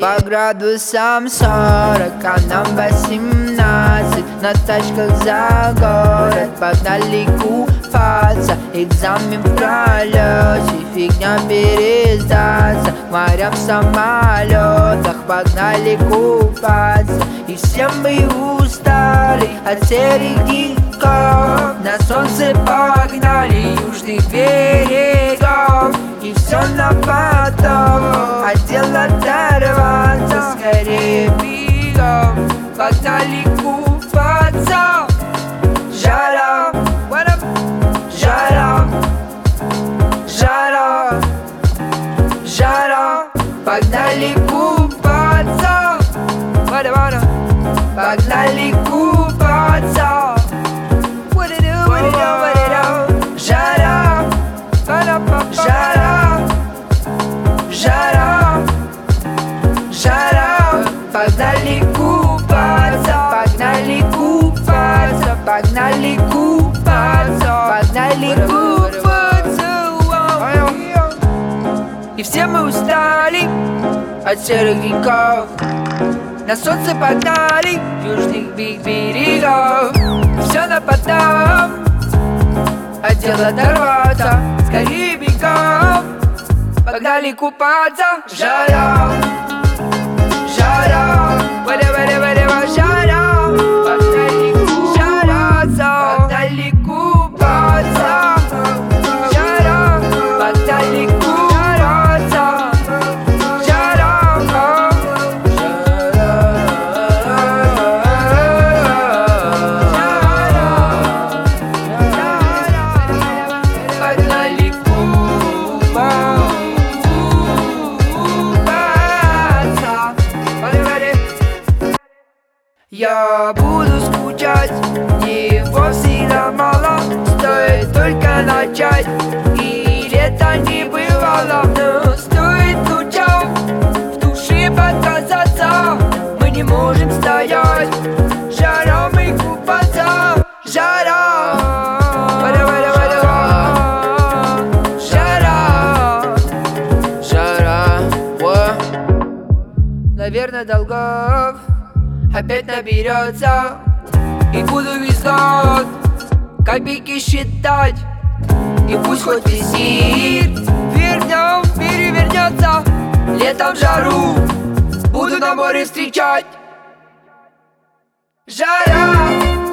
По градусам 40, а нам 18. На тачках за город погнали купаться. Экзамен в пролете, фигня пересдаться. К морям в самолетах погнали купаться. И все мы устали от серых деньков. На солнце погнали южных берегов. И все на потом, хотел оторваться. Скорее бегом, погнали купаться. Жара, жара, жара, жара. Погнали купаться. Погнали купаться. Жара, жара, жара, жара. Погнали купаться. Погнали купаться. Погнали купаться. Погнали купаться. И все мы устали от серых деньков. На солнце погнали южных берегов. Все на потом, хотел оторваться. Скорее бегом, погнали купаться. Жара, жара, жара. Погнали купаться. Погнали купаться. Жара, погнали купаться. Жара, погнали купаться. Я буду скучать, его всегда мало. Стоит только начать, и лето не бывало. Но стоит лучом в душе показаться, мы не можем стоять. Жара, мы купаться. Жара, жара, жара. Наверное, долгов опять наберется. И буду весь год копейки считать. И пусть хоть висит, вверх днем перевернется. Летом жару буду на море встречать. Жара.